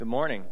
Good morning.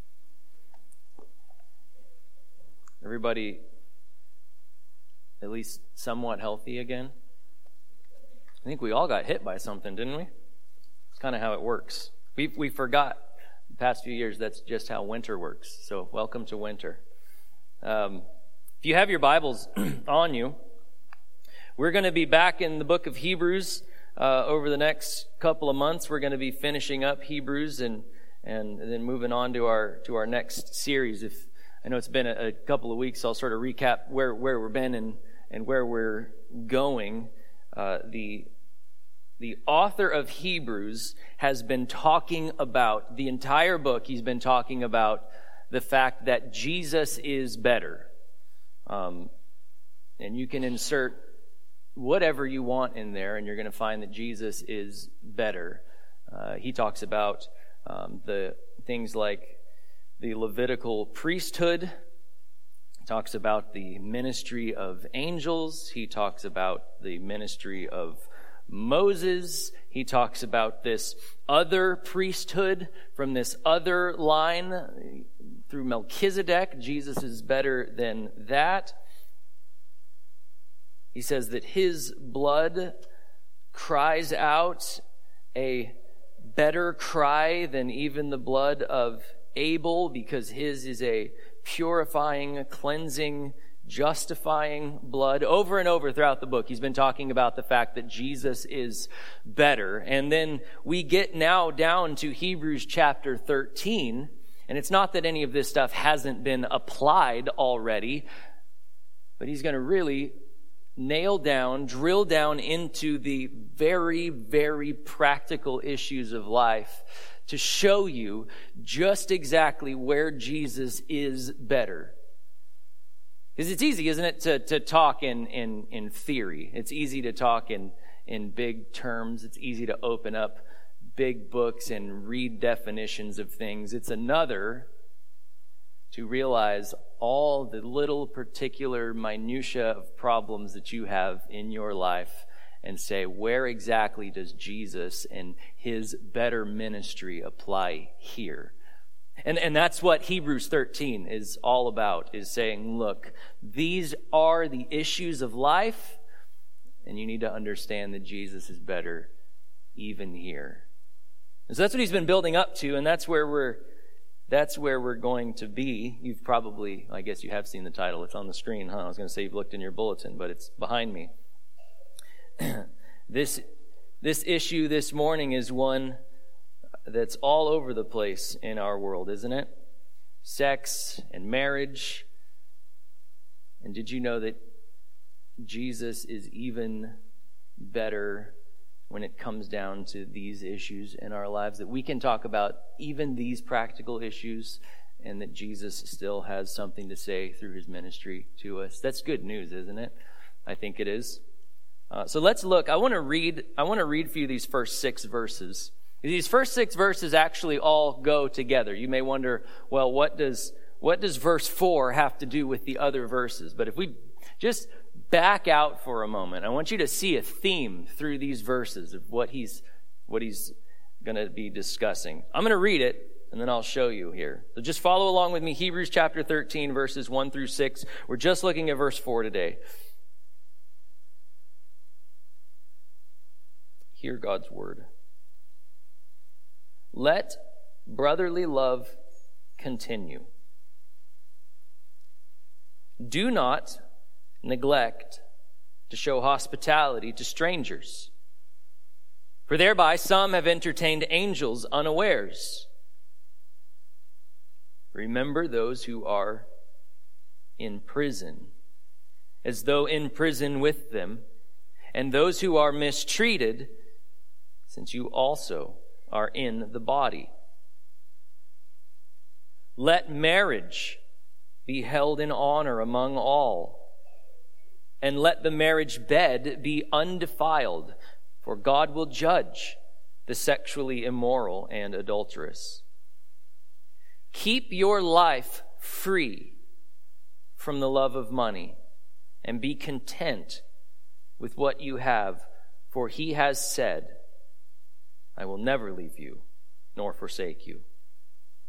Everybody at least somewhat healthy again? I think we all got hit by something, didn't we? It's kind of how it works. We forgot the past few years that's just how winter works. So welcome to winter. If you have your Bibles on you, we're going to be back in the book of Hebrews over the next couple of months. We're going to be finishing up Hebrews and then moving on to our next series. If I know it's been a couple of weeks, I'll sort of recap where we've been and where we're going. The author of Hebrews has been talking about the entire book. He's been talking about the fact that Jesus is better. And you can insert whatever you want in there, and you're going to find that Jesus is better. He talks about the things like the Levitical priesthood. He talks about the ministry of angels. He talks about the ministry of Moses. He talks about this other priesthood from this other line through Melchizedek. Jesus is better than that. He says that his blood cries out a better cry than even the blood of Abel, because his is a purifying, cleansing, justifying blood. Over and over throughout the book, he's been talking about the fact that Jesus is better. And then we get now down to Hebrews chapter 13, and it's not that any of this stuff hasn't been applied already, but he's going to really drill down into the very, very practical issues of life to show you just exactly where Jesus is better. Because it's easy, isn't it, to talk in theory. It's easy to talk in big terms. It's easy to open up big books and read definitions of things. It's another to realize all the little particular minutia of problems that you have in your life and say, where exactly does Jesus and his better ministry apply here? And that's what Hebrews 13 is all about, is saying, look, these are the issues of life, and you need to understand that Jesus is better even here. And so that's what he's been building up to, and that's where we're going to be. You've probably, I guess you have seen the title. It's on the screen, huh? I was going to say you've looked in your bulletin, but it's behind me. This issue this morning is one that's all over the place in our world, isn't it? Sex and marriage. And did you know that Jesus is even better when it comes down to these issues in our lives, that we can talk about even these practical issues and that Jesus still has something to say through his ministry to us? That's good news, isn't it? I think it is. So let's look. I want to read for you these first 6 verses. These first 6 verses actually all go together. You may wonder, well, what does verse 4 have to do with the other verses? But if we just back out for a moment, I want you to see a theme through these verses of what he's going to be discussing. I'm going to read it, and then I'll show you here. So just follow along with me. Hebrews chapter 13, verses 1 through 6. We're just looking at verse 4 today. Hear God's word. Let brotherly love continue. Do not neglect to show hospitality to strangers, for thereby some have entertained angels unawares. Remember those who are in prison, as though in prison with them, and those who are mistreated, since you also are in the body. Let marriage be held in honor among all, and let the marriage bed be undefiled, for God will judge the sexually immoral and adulterous. Keep your life free from the love of money, and be content with what you have, for he has said, I will never leave you nor forsake you.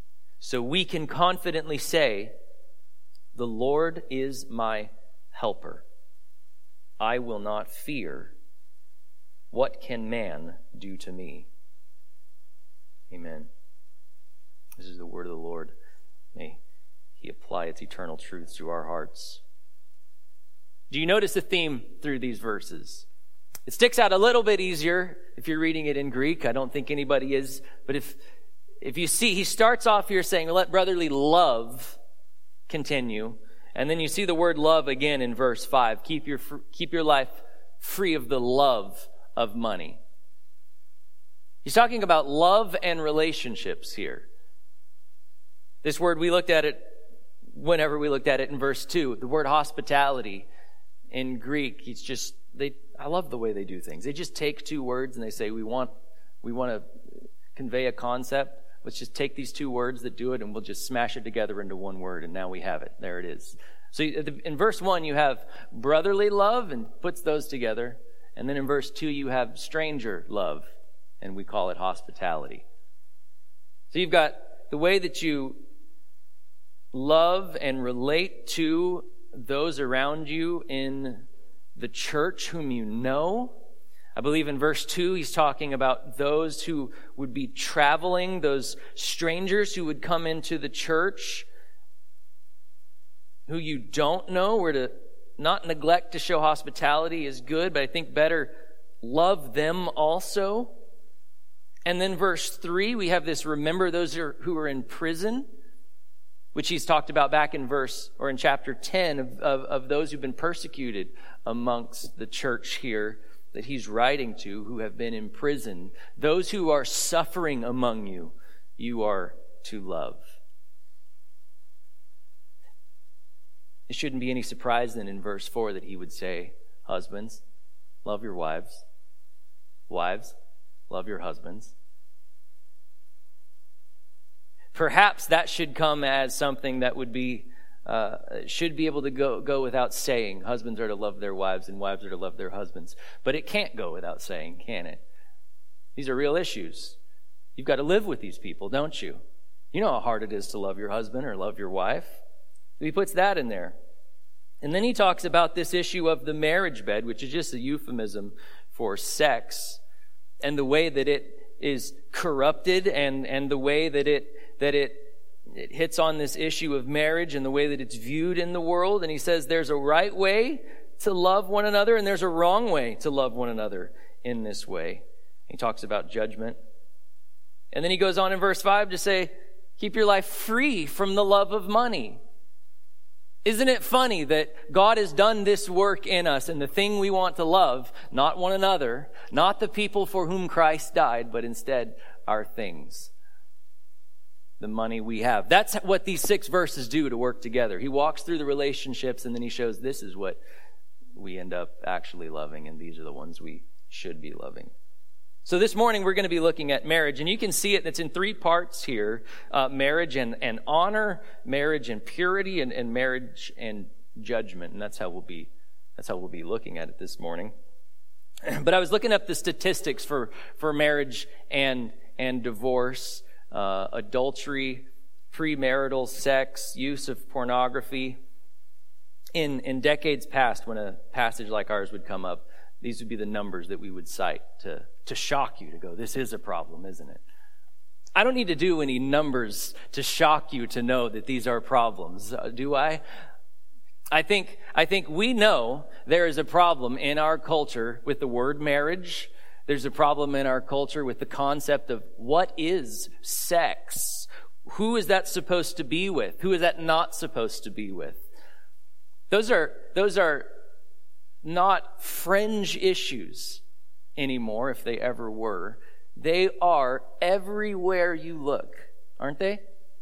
So we can confidently say, "The Lord is my helper. I will not fear. What can man do to me?" Amen. This is the word of the Lord. May He apply its eternal truths to our hearts. Do you notice the theme through these verses? It sticks out a little bit easier if you're reading it in Greek. I don't think anybody is. But if you see, he starts off here saying, "Let brotherly love continue." And then you see the word love again in verse 5. Keep your life free of the love of money. He's talking about love and relationships here. This word, we looked at it whenever we looked at it in verse 2. The word hospitality in Greek, I love the way they do things. They just take two words and they say, we want to convey a concept. Let's just take these two words that do it and we'll just smash it together into one word, and now we have it. There it is. So in verse 1, you have brotherly love and puts those together. And then in verse 2, you have stranger love, and we call it hospitality. So you've got the way that you love and relate to those around you in the church whom you know. I believe in verse 2, he's talking about those who would be traveling, those strangers who would come into the church, who you don't know. We're to not neglect to show hospitality is good, but I think better love them also. And then verse 3, we have this, remember those who are in prison, which he's talked about back in chapter 10 of those who've been persecuted amongst the church here that he's writing to, who have been in prison. Those who are suffering among you, you are to love. It shouldn't be any surprise then in verse 4 that he would say, husbands, love your wives. Wives, love your husbands. Perhaps that should come as something that would be should be able to go without saying. Husbands are to love their wives and wives are to love their husbands. But it can't go without saying, can it? These are real issues. You've got to live with these people, don't you? You know how hard it is to love your husband or love your wife. He puts that in there. And then he talks about this issue of the marriage bed, which is just a euphemism for sex, and the way that it is corrupted and the way that it hits on this issue of marriage and the way that it's viewed in the world. And he says there's a right way to love one another and there's a wrong way to love one another in this way. He talks about judgment. And then he goes on in verse 5 to say, keep your life free from the love of money. Isn't it funny that God has done this work in us, and the thing we want to love, not one another, not the people for whom Christ died, but instead our things, the money we have. That's what these 6 verses do to work together. He walks through the relationships and then he shows this is what we end up actually loving, and these are the ones we should be loving. So this morning we're going to be looking at marriage, and you can see it. It's in 3 parts here. Marriage and honor, marriage and purity, and marriage and judgment. And that's how we'll be looking at it this morning. But I was looking up the statistics for marriage and divorce, adultery, premarital sex, use of pornography. In decades past, when a passage like ours would come up, these would be the numbers that we would cite to shock you, to go, this is a problem, isn't it? I don't need to do any numbers to shock you to know that these are problems, do I? I think we know there is a problem in our culture with the word marriage. There's a problem in our culture with the concept of what is sex? Who is that supposed to be with? Who is that not supposed to be with? Those are not fringe issues anymore, if they ever were. They are everywhere you look, aren't they?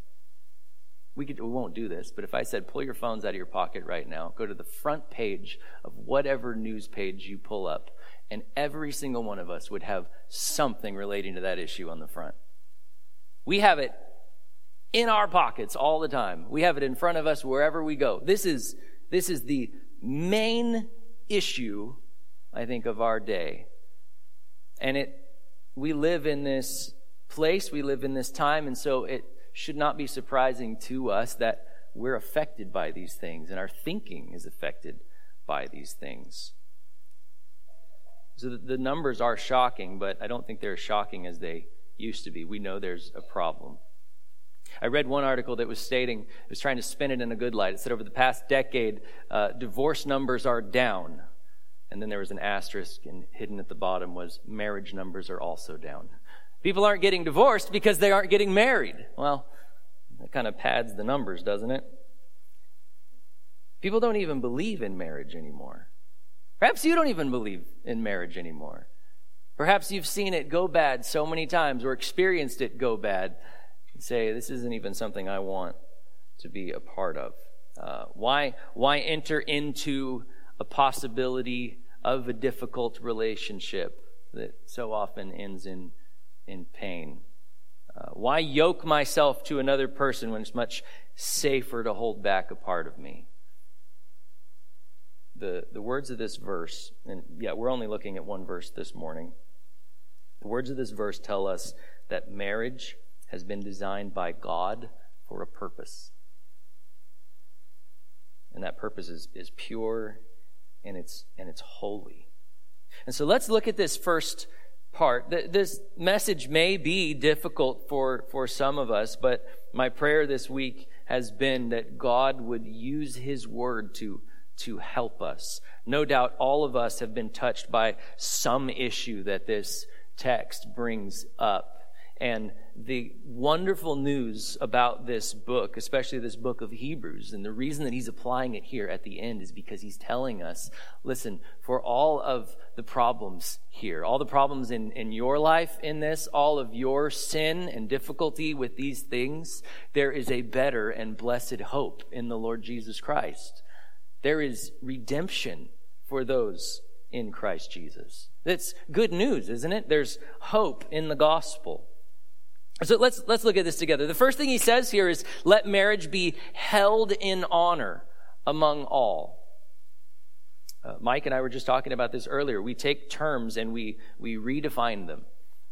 We won't do this, but if I said pull your phones out of your pocket right now, go to the front page of whatever news page you pull up, and every single one of us would have something relating to that issue on the front. We have it in our pockets all the time. We have it in front of us wherever we go. This is the main issue, I think, of our day. And we live in this place, we live in this time, and so should not be surprising to us that we're affected by these things and our thinking is affected by these things. So the numbers are shocking, but I don't think they're as shocking as they used to be. We know there's a problem. I read one article that was stating, it was trying to spin it in a good light. It said over the past decade, divorce numbers are down. And then there was an asterisk, and hidden at the bottom was marriage numbers are also down. People aren't getting divorced because they aren't getting married. Well, that kind of pads the numbers, doesn't it? People don't even believe in marriage anymore. Perhaps you don't even believe in marriage anymore. Perhaps you've seen it go bad so many times or experienced it go bad and say, this isn't even something I want to be a part of. Why enter into a possibility of a difficult relationship that so often ends in pain? Why yoke myself to another person when it's much safer to hold back a part of me? The words of this verse, and yeah, we're only looking at one verse this morning. The words of this verse tell us that marriage has been designed by God for a purpose. And that purpose is pure and it's holy. And so let's look at this first part. This message may be difficult for some of us, but my prayer this week has been that God would use His word to help us. No doubt all of us have been touched by some issue that this text brings up. And the wonderful news about this book, especially this book of Hebrews, and the reason that he's applying it here at the end is because he's telling us, listen, for all of the problems here, all the problems in your life in this, all of your sin and difficulty with these things, there is a better and blessed hope in the Lord Jesus Christ. There is redemption for those in Christ Jesus. That's good news, isn't it? There's hope in the gospel. So let's look at this together. The first thing he says here is, let marriage be held in honor among all. Mike and I were just talking about this earlier. We take terms and we redefine them.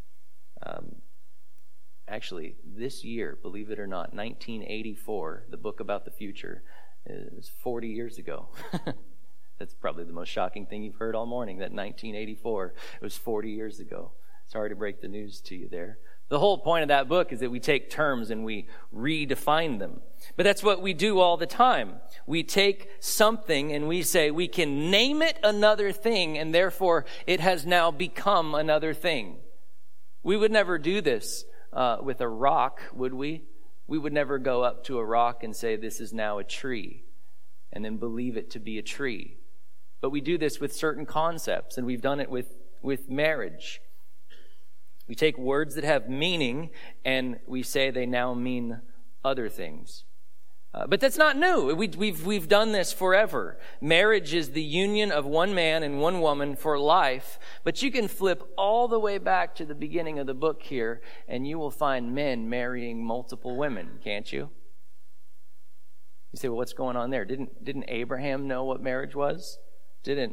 Actually, this year, believe it or not, 1984, the book about the future, is 40 years ago. That's probably the most shocking thing you've heard all morning, that 1984, it was 40 years ago. Sorry to break the news to you there. The whole point of that book is that we take terms and we redefine them. But that's what we do all the time. We take something and we say we can name it another thing, and therefore it has now become another thing. We would never do this with a rock, would we? We would never go up to a rock and say this is now a tree and then believe it to be a tree. But we do this with certain concepts, and we've done it with marriage. We take words that have meaning and we say they now mean other things. But that's not new. We've done this forever. Marriage is the union of one man and one woman for life. But you can flip all the way back to the beginning of the book here, and you will find men marrying multiple women, can't you? You say, well, what's going on there? Didn't Abraham know what marriage was? Didn't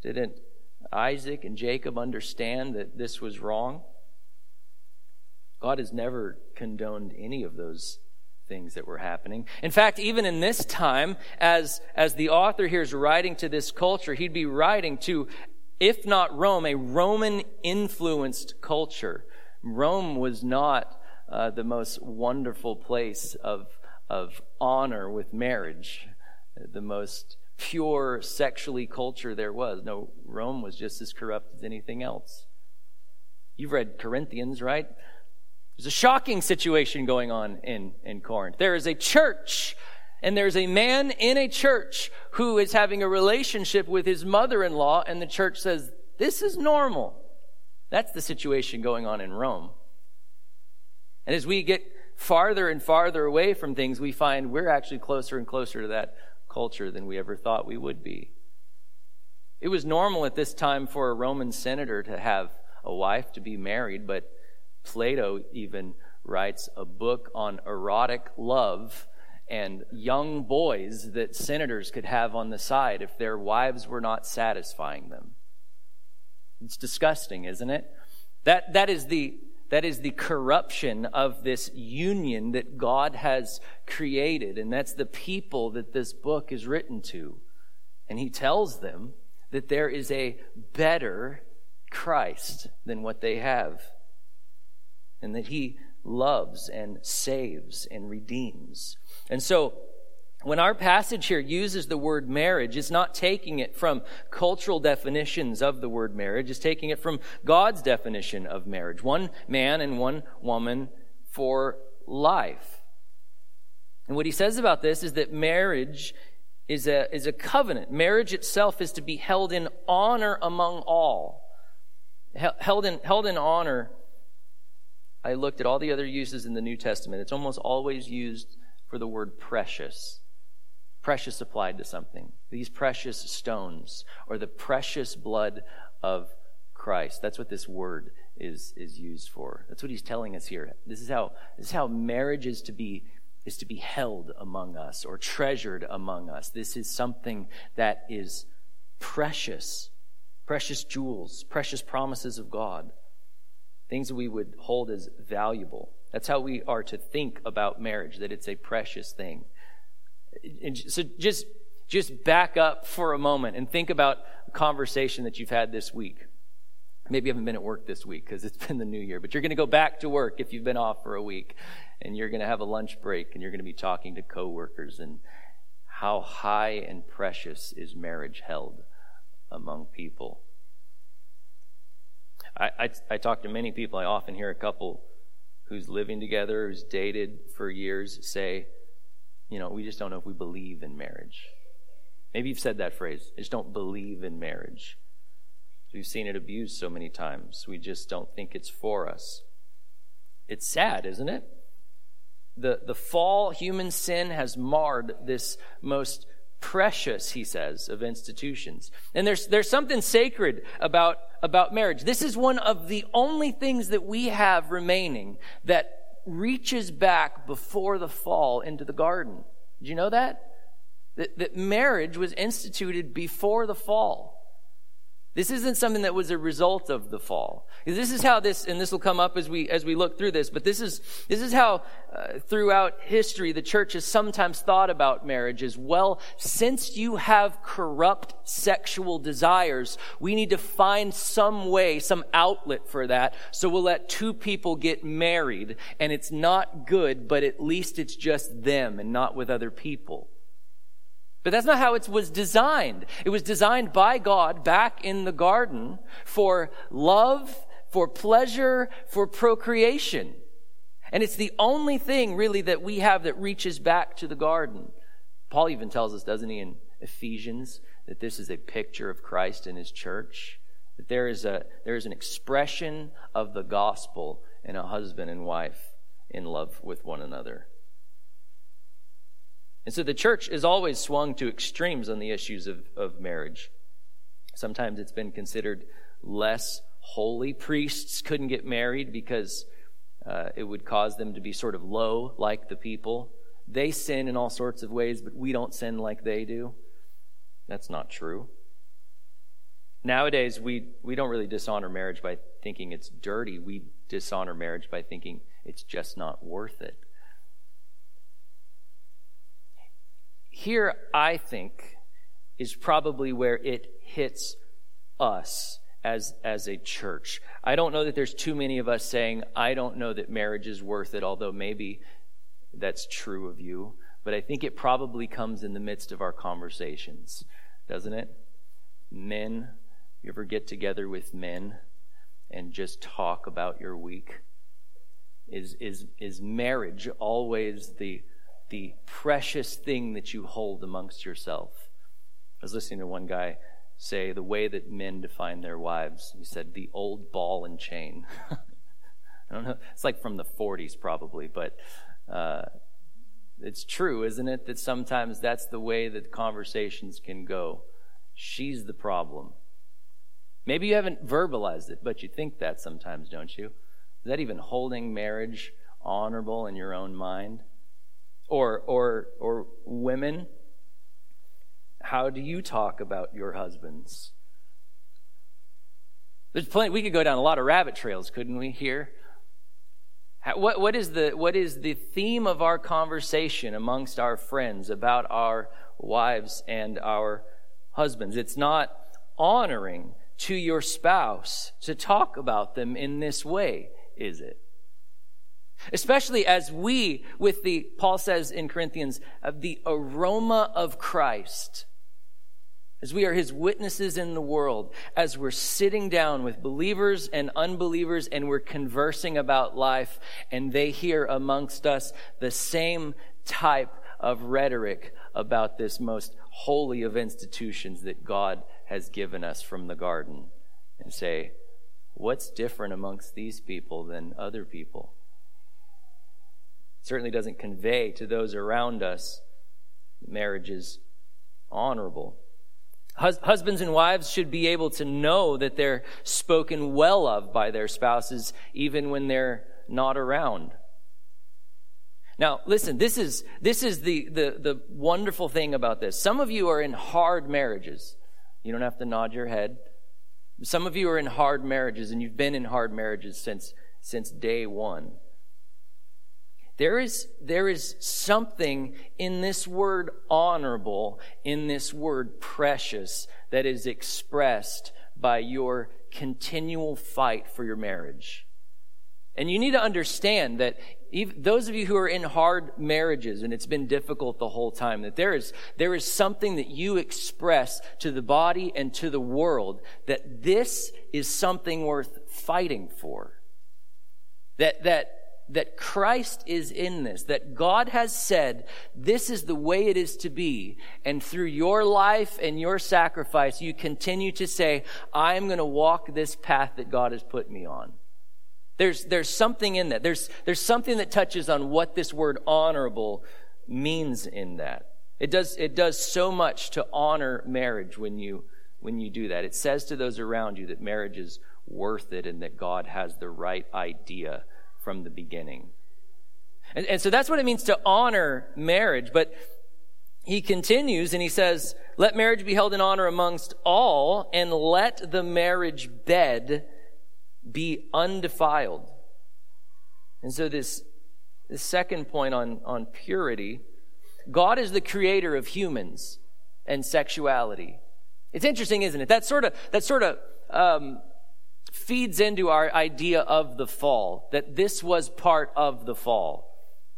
Isaac and Jacob understand that this was wrong? God has never condoned any of those things that were happening. In fact, even in this time, as the author here is writing to this culture, he'd be writing to, if not Rome, a Roman-influenced culture. Rome was not the most wonderful place of honor with marriage, the most pure sexually culture there was. No, Rome was just as corrupt as anything else. You've read Corinthians, right? There's a shocking situation going on in Corinth. There is a church, and there's a man in a church who is having a relationship with his mother-in-law, and the church says, this is normal. That's the situation going on in Rome. And as we get farther and farther away from things, we find we're actually closer and closer to that culture than we ever thought we would be. It was normal at this time for a Roman senator to have a wife, to be married, but Plato even writes a book on erotic love and young boys that senators could have on the side if their wives were not satisfying them. It's disgusting, isn't it? That is the That is the corruption of this union that God has created. And that's the people that this book is written to. And he tells them that there is a better Christ than what they have. And that he loves and saves and redeems. And so, when our passage here uses the word marriage, it's not taking it from cultural definitions of the word marriage. It's taking it from God's definition of marriage. One man and one woman for life. And what he says about this is that marriage is a covenant. Marriage itself is to be held in honor among all. Held in honor. I looked at all the other uses in the New Testament. It's almost always used for the word precious. Precious applied to something. These precious stones, or the precious blood of Christ. That's what this word is used for. That's what he's telling us here. This is how marriage is to be held among us, or treasured among us. This is something that is precious. Precious jewels, precious promises of God. Things that we would hold as valuable. That's how we are to think about marriage, that it's a precious thing. So just back up for a moment and think about a conversation that you've had this week. Maybe you haven't been at work this week because it's been the new year, but you're going to go back to work if you've been off for a week, and you're going to have a lunch break, and you're going to be talking to coworkers. And how high and precious is marriage held among people? I talk to many people. I often hear a couple who's living together, who's dated for years, say, we just don't know if we believe in marriage. Maybe you've said that phrase. I just don't believe in marriage. We've seen it abused so many times. We just don't think it's for us. It's sad, isn't it? The fall, human sin has marred this most precious, he says, of institutions. And there's something sacred about marriage. This is one of the only things that we have remaining that reaches back before the fall into the garden. Did you know that? That marriage was instituted before the fall. This isn't something that was a result of the fall. This is how this, and this will come up as we look through this, but this is how throughout history the church has sometimes thought about marriage as, well, since you have corrupt sexual desires, we need to find some way, some outlet for that, so we'll let two people get married, and it's not good, but at least it's just them and not with other people. But that's not how it was designed. It was designed by God back in the garden for love, for pleasure, for procreation. And it's the only thing really that we have that reaches back to the garden. Paul even tells us, doesn't he, in Ephesians, that this is a picture of Christ and his church. That there is an expression of the gospel in a husband and wife in love with one another. And so the church is always swung to extremes on the issues of marriage. Sometimes it's been considered less holy. Priests couldn't get married because it would cause them to be sort of low like the people. They sin in all sorts of ways, but we don't sin like they do. That's not true. Nowadays, we don't really dishonor marriage by thinking it's dirty. We dishonor marriage by thinking it's just not worth it. Here, I think, is probably where it hits us as a church. I don't know that there's too many of us saying, I don't know that marriage is worth it, although maybe that's true of you. But I think it probably comes in the midst of our conversations, doesn't it? Men, you ever get together with men and just talk about your week? Is marriage always the precious thing that you hold amongst yourself? I was listening to one guy say the way that men define their wives. He said, the old ball and chain. I don't know. It's like from the 40s probably, but it's true, isn't it? That sometimes that's the way that conversations can go. She's the problem. Maybe you haven't verbalized it, but you think that sometimes, don't you? Is that even holding marriage honorable in your own mind? Or women, how do you talk about your husbands? There's plenty. We could go down a lot of rabbit trails, couldn't we, here? What is the theme of our conversation amongst our friends about our wives and our husbands? It's not honoring to your spouse to talk about them in this way, is it? Especially as we, Paul says in Corinthians, the aroma of Christ, as we are his witnesses in the world, as we're sitting down with believers and unbelievers and we're conversing about life, and they hear amongst us the same type of rhetoric about this most holy of institutions that God has given us from the garden, and say, what's different amongst these people than other people? It certainly doesn't convey to those around us that marriage is honorable. Husbands and wives should be able to know that they're spoken well of by their spouses, even when they're not around. Now, listen, this is the wonderful thing about this. Some of you are in hard marriages. You don't have to nod your head. Some of you are in hard marriages, and you've been in hard marriages since day one. There is something in this word honorable, in this word precious, that is expressed by your continual fight for your marriage. And you need to understand that those of you who are in hard marriages and it's been difficult the whole time, that there is something that you express to the body and to the world, that this is something worth fighting for. That Christ is in this, that God has said, this is the way it is to be. And through your life and your sacrifice, you continue to say, I'm going to walk this path that God has put me on. There's something in that. There's something that touches on what this word honorable means in that. It does so much to honor marriage when you do that. It says to those around you that marriage is worth it and that God has the right idea from the beginning. And so that's what it means to honor marriage. But he continues and he says, let marriage be held in honor amongst all, and let the marriage bed be undefiled. And so this second point on purity, God is the creator of humans and sexuality. It's interesting, isn't it? That sort of feeds into our idea of the fall, that this was part of the fall.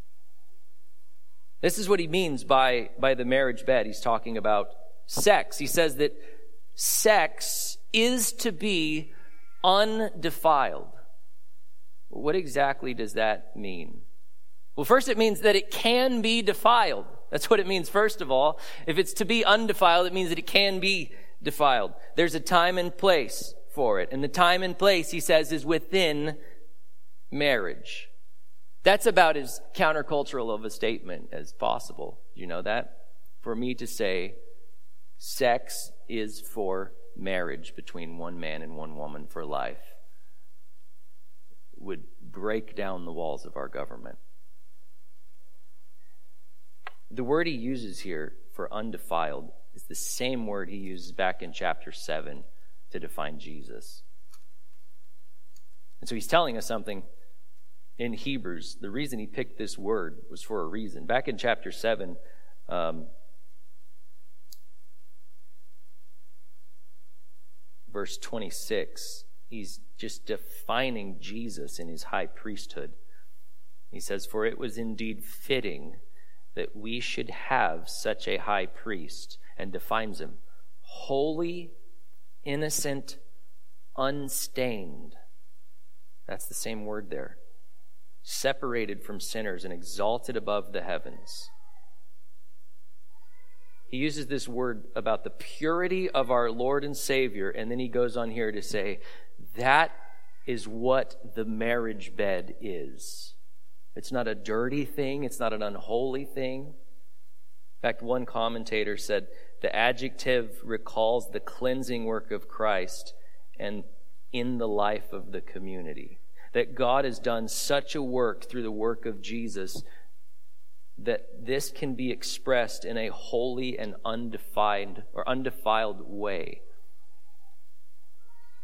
This is what he means by the marriage bed. He's talking about sex. He says that sex is to be undefiled. What exactly does that mean? Well, first it means that it can be defiled. That's what it means, first of all. If it's to be undefiled, it means that it can be defiled. There's a time and place for it. And the time and place, he says, is within marriage. That's about as countercultural of a statement as possible. Do you know that? For me to say sex is for marriage between one man and one woman for life would break down the walls of our government. The word he uses here for undefiled is the same word he uses back in chapter 7 to define Jesus. And so he's telling us something in Hebrews. The reason he picked this word was for a reason. Back in chapter 7, verse 26, he's just defining Jesus in his high priesthood. He says, for it was indeed fitting that we should have such a high priest, and defines him, holy, innocent, unstained. That's the same word there. Separated from sinners and exalted above the heavens. He uses this word about the purity of our Lord and Savior, and then he goes on here to say, that is what the marriage bed is. It's not a dirty thing. It's not an unholy thing. In fact, one commentator said, the adjective recalls the cleansing work of Christ and in the life of the community. That God has done such a work through the work of Jesus that this can be expressed in a holy and undefiled way.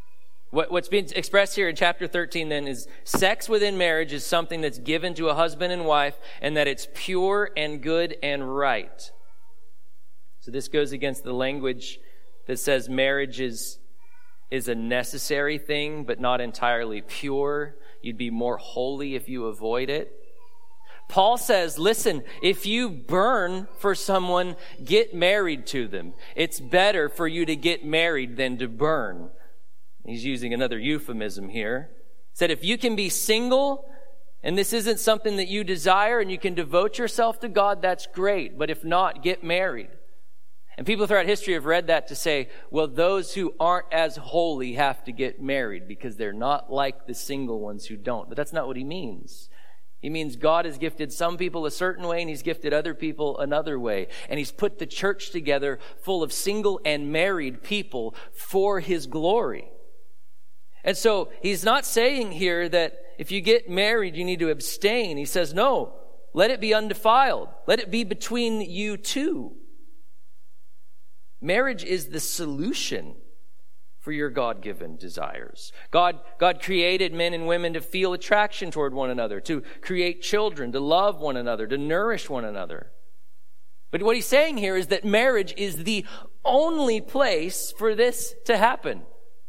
What's being expressed here in chapter 13 then is sex within marriage is something that's given to a husband and wife, and that it's pure and good and right. So this goes against the language that says marriage is a necessary thing, but not entirely pure. You'd be more holy if you avoid it. Paul says, listen, if you burn for someone, get married to them. It's better for you to get married than to burn. He's using another euphemism here. He said, if you can be single, and this isn't something that you desire, and you can devote yourself to God, that's great. But if not, get married. And people throughout history have read that to say, well, those who aren't as holy have to get married because they're not like the single ones who don't. But that's not what he means. He means God has gifted some people a certain way, and he's gifted other people another way. And he's put the church together full of single and married people for his glory. And so he's not saying here that if you get married, you need to abstain. He says, no, let it be undefiled. Let it be between you two. Marriage is the solution for your God-given desires. God created men and women to feel attraction toward one another, to create children, to love one another, to nourish one another. But what he's saying here is that marriage is the only place for this to happen.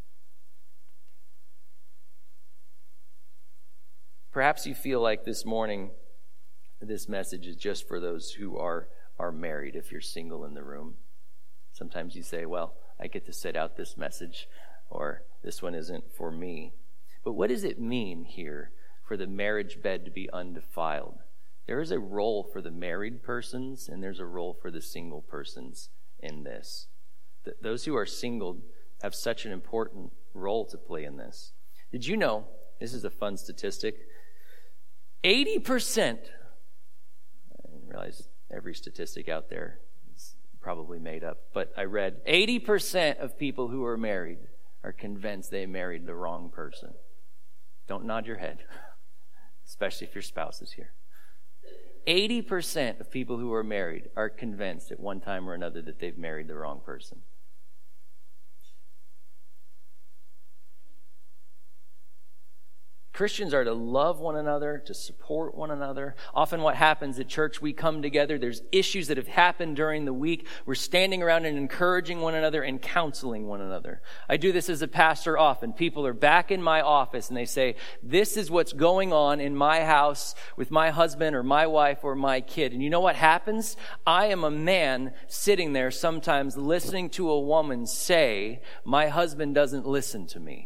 Perhaps you feel like this morning, this message is just for those who are married, if you're single in the room. Sometimes you say, well, I get to sit out this message, or this one isn't for me. But what does it mean here for the marriage bed to be undefiled? There is a role for the married persons, and there's a role for the single persons in this. Those who are single have such an important role to play in this. Did you know, this is a fun statistic, 80%, I didn't realize every statistic out there is probably made up, but I read 80% of people who are married are convinced they married the wrong person. Don't nod your head, especially if your spouse is here. 80% of people who are married are convinced at one time or another that they've married the wrong person. Christians are to love one another, to support one another. Often what happens at church, we come together, there's issues that have happened during the week. We're standing around and encouraging one another and counseling one another. I do this as a pastor often. People are back in my office and they say, this is what's going on in my house with my husband or my wife or my kid. And you know what happens? I am a man sitting there sometimes listening to a woman say, my husband doesn't listen to me.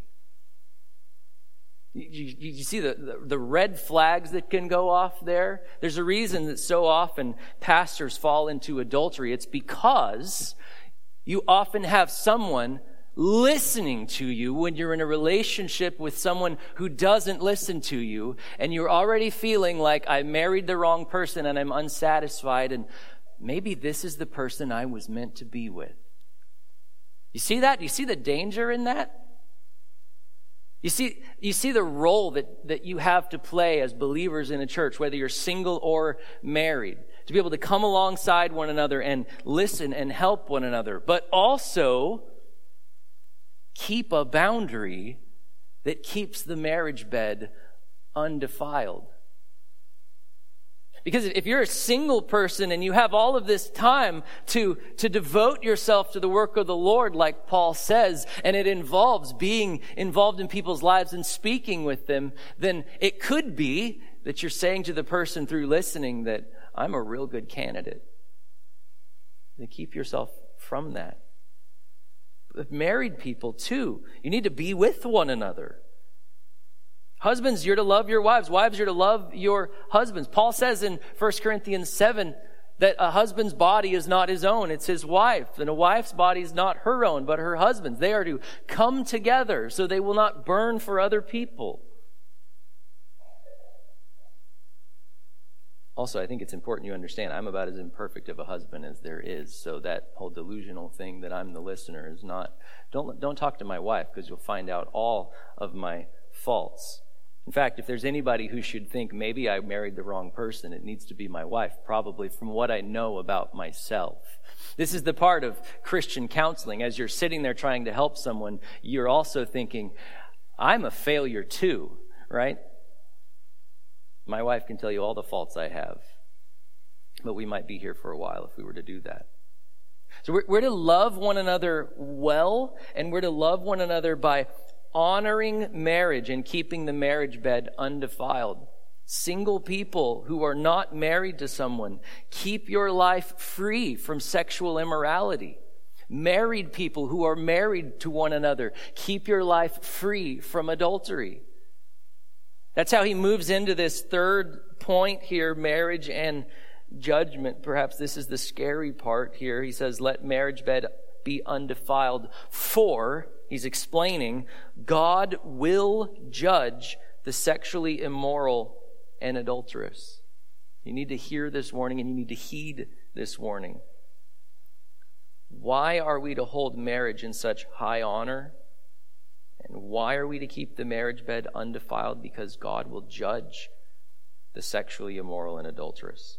You see the red flags that can go off there? There's a reason that so often pastors fall into adultery. It's because you often have someone listening to you when you're in a relationship with someone who doesn't listen to you, and you're already feeling like I married the wrong person and I'm unsatisfied, and maybe this is the person I was meant to be with. You see that? You see the danger in that? You see the role that you have to play as believers in a church, whether you're single or married, to be able to come alongside one another and listen and help one another, but also keep a boundary that keeps the marriage bed undefiled. Because if you're a single person and you have all of this time to devote yourself to the work of the Lord, like Paul says, and it involves being involved in people's lives and speaking with them, then it could be that you're saying to the person through listening that I'm a real good candidate. And keep yourself from that. But married people too, you need to be with one another. Husbands, you're to love your wives. Wives, you're to love your husbands. Paul says in 1 Corinthians 7 that a husband's body is not his own, it's his wife. And a wife's body is not her own, but her husband's. They are to come together so they will not burn for other people. Also, I think it's important you understand I'm about as imperfect of a husband as there is. So that whole delusional thing that I'm the listener is not. Don't talk to my wife, because you'll find out all of my faults. In fact, if there's anybody who should think maybe I married the wrong person, it needs to be my wife, probably from what I know about myself. This is the part of Christian counseling. As you're sitting there trying to help someone, you're also thinking, I'm a failure too, right? My wife can tell you all the faults I have, but we might be here for a while if we were to do that. So we're to love one another well, and we're to love one another by honoring marriage and keeping the marriage bed undefiled. Single people who are not married to someone, keep your life free from sexual immorality. Married people who are married to one another, keep your life free from adultery. That's how he moves into this third point here, marriage and judgment. Perhaps this is the scary part here. He says, let marriage bed be undefiled, for, he's explaining, God will judge the sexually immoral and adulterous. You need to hear this warning, and you need to heed this warning. Why are we to hold marriage in such high honor? And why are we to keep the marriage bed undefiled? Because God will judge the sexually immoral and adulterous.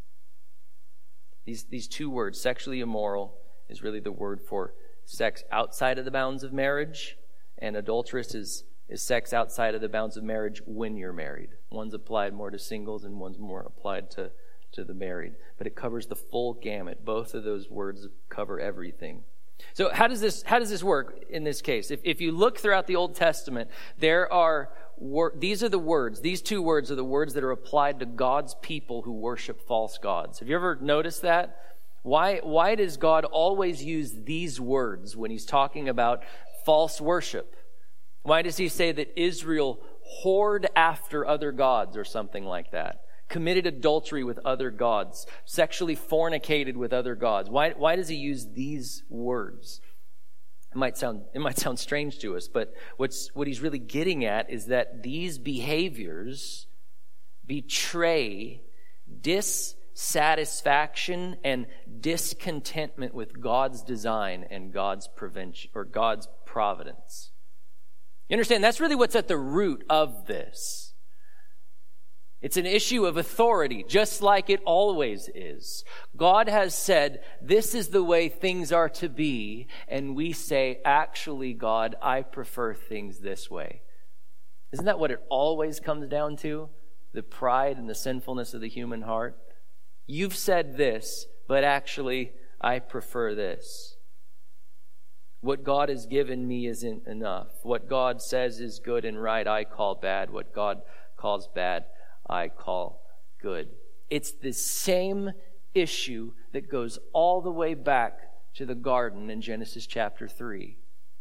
These two words, sexually immoral, is really the word for sex outside of the bounds of marriage, and adulterous is sex outside of the bounds of marriage when you're married. One's applied more to singles and one's more applied to the married. But it covers the full gamut. Both of those words cover everything. So how does this work in this case? If you look throughout the Old Testament, these are the words, these two words are the words that are applied to God's people who worship false gods. Have you ever noticed that? Why does God always use these words when he's talking about false worship? Why does he say that Israel whored after other gods or something like that? Committed adultery with other gods, sexually fornicated with other gods. Why does he use these words? It might sound strange to us, but what he's really getting at is that these behaviors betray dissatisfaction and discontentment with God's design and God's prevention or God's providence. You understand? That's really what's at the root of this. It's an issue of authority, just like it always is. God has said, this is the way things are to be, and we say, actually, God, I prefer things this way. Isn't that what it always comes down to? The pride and the sinfulness of the human heart? You've said this, but actually, I prefer this. What God has given me isn't enough. What God says is good and right, I call bad. What God calls bad, I call good. It's the same issue that goes all the way back to the garden in Genesis chapter 3.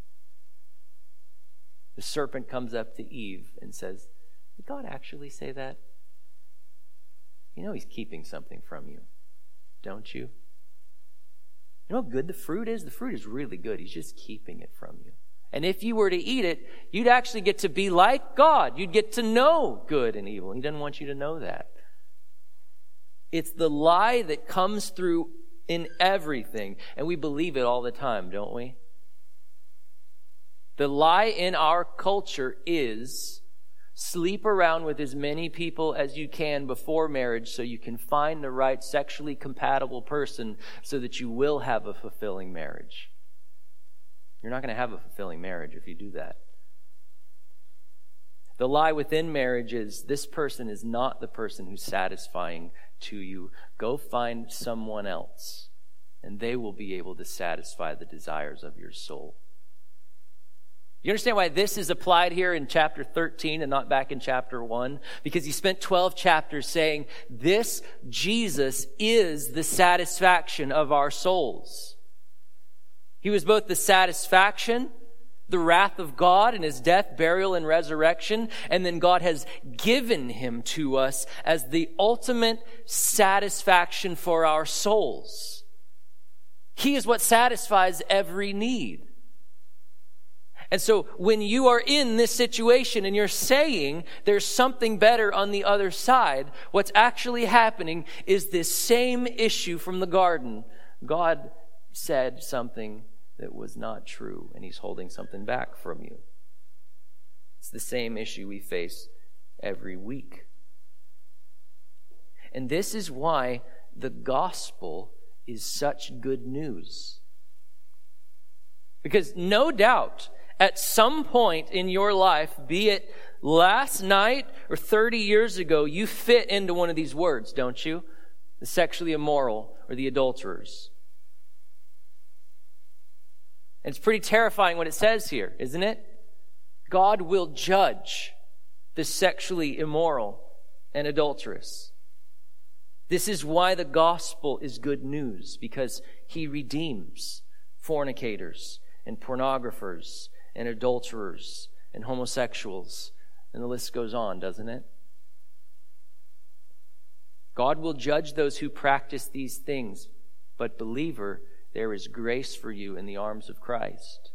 The serpent comes up to Eve and says, did God actually say that? You know he's keeping something from you, don't you? You know how good the fruit is? The fruit is really good. He's just keeping it from you. And if you were to eat it, you'd actually get to be like God. You'd get to know good and evil. He doesn't want you to know that. It's the lie that comes through in everything. And we believe it all the time, don't we? The lie in our culture is sleep around with as many people as you can before marriage so you can find the right sexually compatible person so that you will have a fulfilling marriage. You're not going to have a fulfilling marriage if you do that. The lie within marriage is this person is not the person who's satisfying to you. Go find someone else, and they will be able to satisfy the desires of your soul. You understand why this is applied here in chapter 13 and not back in chapter 1? Because he spent 12 chapters saying, this Jesus is the satisfaction of our souls. He was both the satisfaction, the wrath of God in his death, burial, and resurrection, and then God has given him to us as the ultimate satisfaction for our souls. He is what satisfies every need. And so when you are in this situation and you're saying there's something better on the other side, what's actually happening is this same issue from the garden. God said something that was not true, and he's holding something back from you. It's the same issue we face every week. And this is why the gospel is such good news. Because no doubt, At some point in your life, be it last night or 30 years ago, you fit into one of these words, don't you? The sexually immoral or the adulterers. And it's pretty terrifying what it says here, isn't it? God will judge the sexually immoral and adulterous. This is why the gospel is good news, because he redeems fornicators and pornographers and adulterers and homosexuals. And the list goes on, doesn't it? God will judge those who practice these things. But believer, there is grace for you in the arms of Christ.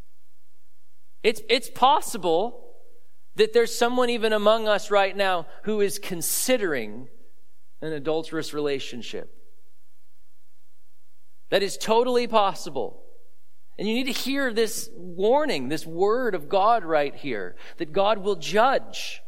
It's possible that there's someone even among us right now who is considering an adulterous relationship. That is totally possible. And you need to hear this warning, this word of God right here, that God will judge.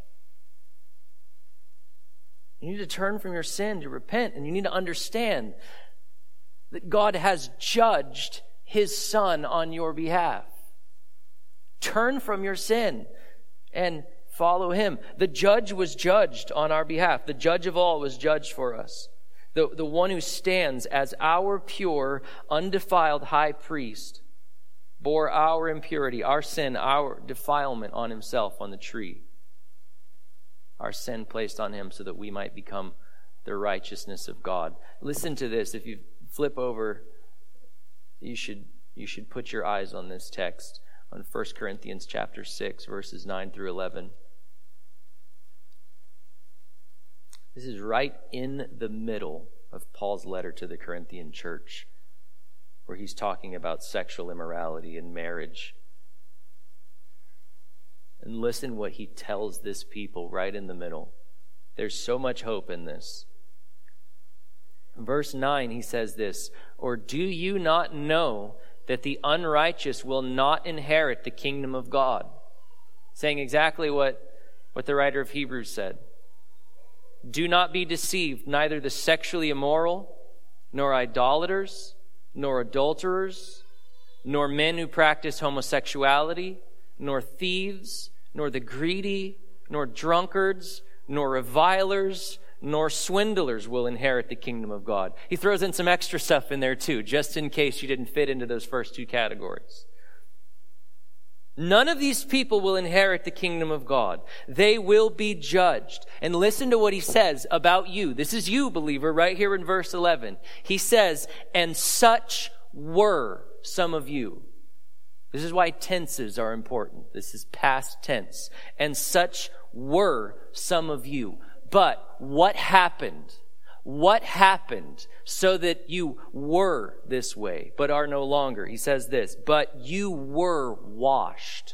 You need to turn from your sin, to repent, and you need to understand that God has judged his Son on your behalf. Turn from your sin and follow him. The judge was judged on our behalf. The judge of all was judged for us. The one who stands as our pure, undefiled high priest bore our impurity, our sin, our defilement on himself on the tree. Our sin placed on him so that we might become the righteousness of God. Listen to this. If you flip over, you should put your eyes on this text, on 1 Corinthians chapter 6, verses 9 through 11. This is right in the middle of Paul's letter to the Corinthian church, where he's talking about sexual immorality and marriage. And listen what he tells this people right in the middle. There's so much hope in this. In verse 9, he says this, "Or do you not know that the unrighteous will not inherit the kingdom of God?" Saying exactly what the writer of Hebrews said. "Do not be deceived, neither the sexually immoral, nor idolaters, nor adulterers, nor men who practice homosexuality, nor thieves, nor the greedy, nor drunkards, nor revilers, nor swindlers will inherit the kingdom of God." He throws in some extra stuff in there too, just in case you didn't fit into those first two categories. None of these people will inherit the kingdom of God. They will be judged. And listen to what he says about you. This is you, believer, right here in verse 11. He says, "And such were some of you." This is why tenses are important. This is past tense. "And such were some of you." But what happened? What happened so that you were this way, but are no longer? He says this, "But you were washed.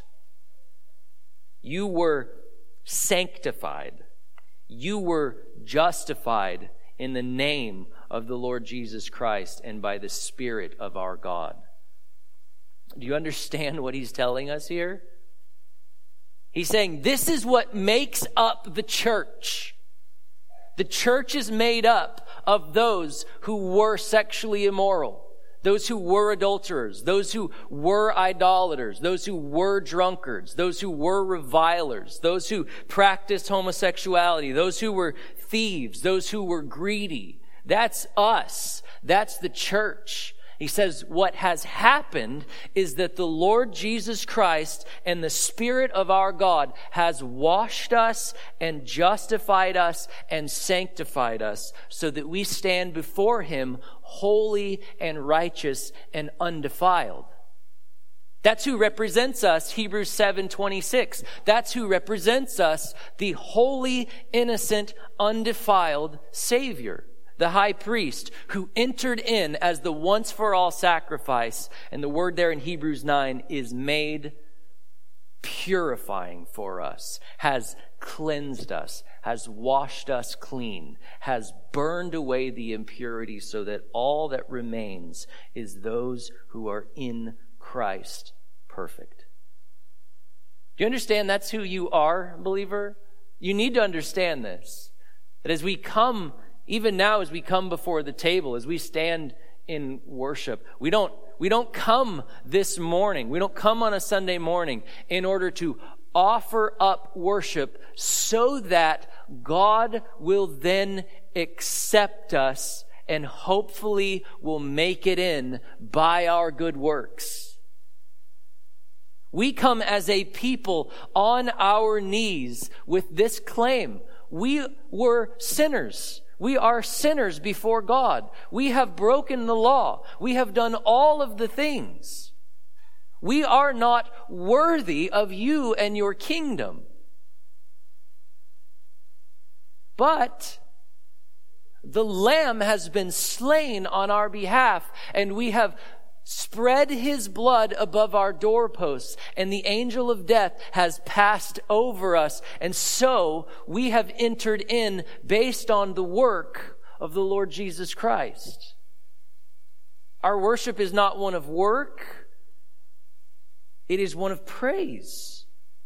You were sanctified. You were justified in the name of the Lord Jesus Christ and by the Spirit of our God." Do you understand what he's telling us here? He's saying this is what makes up the church. The church is made up of those who were sexually immoral, those who were adulterers, those who were idolaters, those who were drunkards, those who were revilers, those who practiced homosexuality, those who were thieves, those who were greedy. That's us. That's the church. He says what has happened is that the Lord Jesus Christ and the Spirit of our God has washed us and justified us and sanctified us so that we stand before him holy and righteous and undefiled. That's who represents us, Hebrews 7:26. That's who represents us, the holy, innocent, undefiled Savior. The high priest who entered in as the once-for-all sacrifice. And the word there in Hebrews 9 is made purifying for us, has cleansed us, has washed us clean, has burned away the impurity so that all that remains is those who are in Christ perfect. Do you understand that's who you are, believer? You need to understand this. That as we come, even now as we come before the table, as we stand in worship. We don't come this morning. We don't come on a Sunday morning in order to offer up worship so that God will then accept us and hopefully will make it in by our good works. We come as a people on our knees with this claim. We were sinners. We are sinners before God. We have broken the law. We have done all of the things. We are not worthy of you and your kingdom. But the Lamb has been slain on our behalf, and we have spread his blood above our doorposts, and the angel of death has passed over us. And so we have entered in based on the work of the Lord Jesus Christ. Our worship is not one of work. It is one of praise.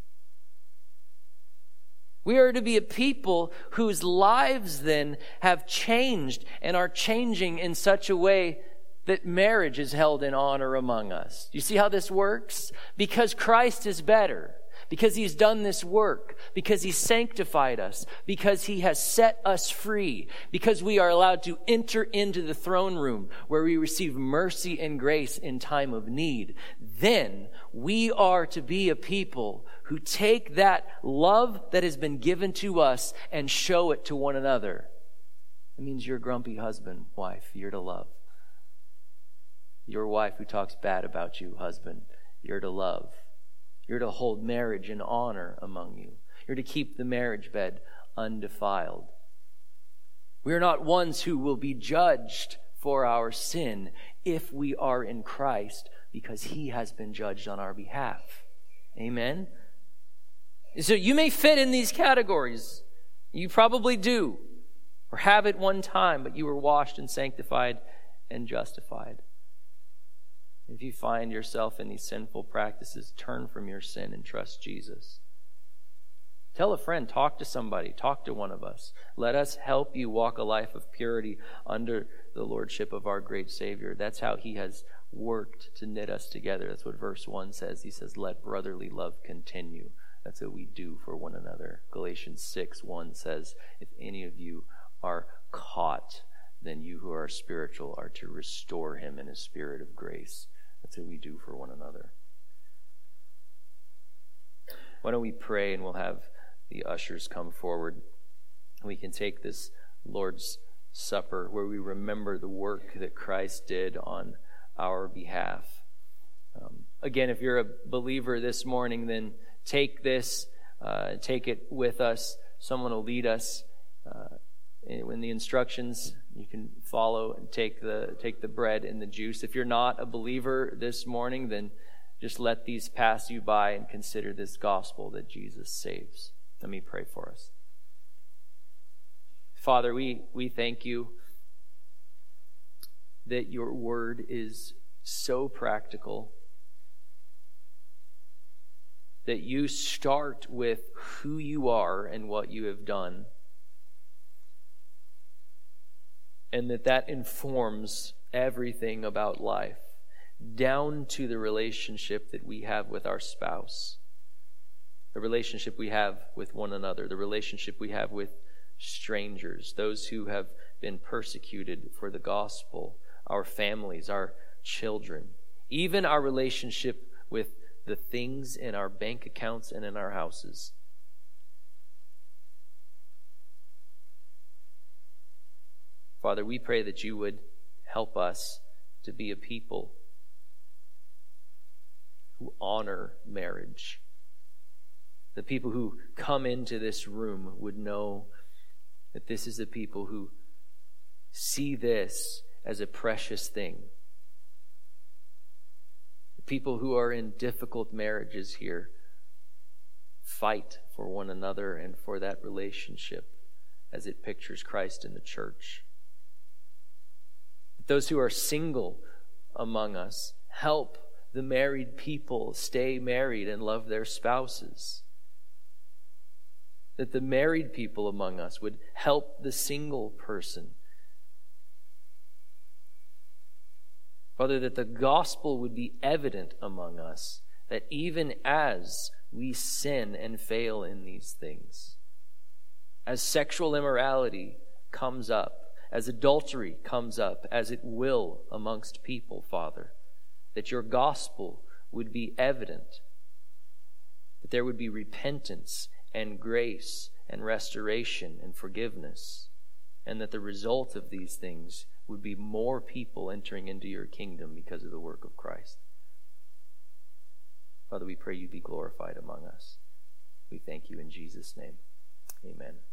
We are to be a people whose lives then have changed and are changing in such a way that marriage is held in honor among us. You see how this works? Because Christ is better. Because he's done this work. Because he's sanctified us. Because he has set us free. Because we are allowed to enter into the throne room where we receive mercy and grace in time of need. Then we are to be a people who take that love that has been given to us and show it to one another. It means your grumpy husband, wife, you're to love. Your wife who talks bad about you, husband, you're to love. You're to hold marriage in honor among you. You're to keep the marriage bed undefiled. We are not ones who will be judged for our sin if we are in Christ, because he has been judged on our behalf. Amen? So you may fit in these categories. You probably do, or have at one time, but you were washed and sanctified and justified. If you find yourself in these sinful practices, turn from your sin and trust Jesus. Tell a friend, talk to somebody, talk to one of us. Let us help you walk a life of purity under the lordship of our great Savior. That's how he has worked to knit us together. That's what verse 1 says. He says, let brotherly love continue. That's what we do for one another. Galatians 6:1 says, if any of you are caught, then you who are spiritual are to restore him in a spirit of grace. That's what we do for one another. Why don't we pray, and we'll have the ushers come forward. We can take this Lord's Supper where we remember the work that Christ did on our behalf. Again, if you're a believer this morning, then take this, take it with us. Someone will lead us. In the instructions, you can follow and take the bread and the juice. If you're not a believer this morning, then just let these pass you by and consider this gospel that Jesus saves. Let me pray for us. Father, we thank you that your word is so practical, that you start with who you are and what you have done, and that informs everything about life, down to the relationship that we have with our spouse, the relationship we have with one another, the relationship we have with strangers, those who have been persecuted for the gospel, our families, our children, even our relationship with the things in our bank accounts and in our houses. Father, we pray that you would help us to be a people who honor marriage. The people who come into this room would know that this is the people who see this as a precious thing. The people who are in difficult marriages here fight for one another and for that relationship as it pictures Christ in the church. Those who are single among us help the married people stay married and love their spouses. That the married people among us would help the single person Father, that the gospel would be evident among us, that even as we sin and fail in these things, as sexual immorality comes up, as adultery comes up, as it will amongst people, Father, that your gospel would be evident, that there would be repentance and grace and restoration and forgiveness, and that the result of these things would be more people entering into your kingdom because of the work of Christ. Father, we pray you be glorified among us. We thank you in Jesus' name. Amen.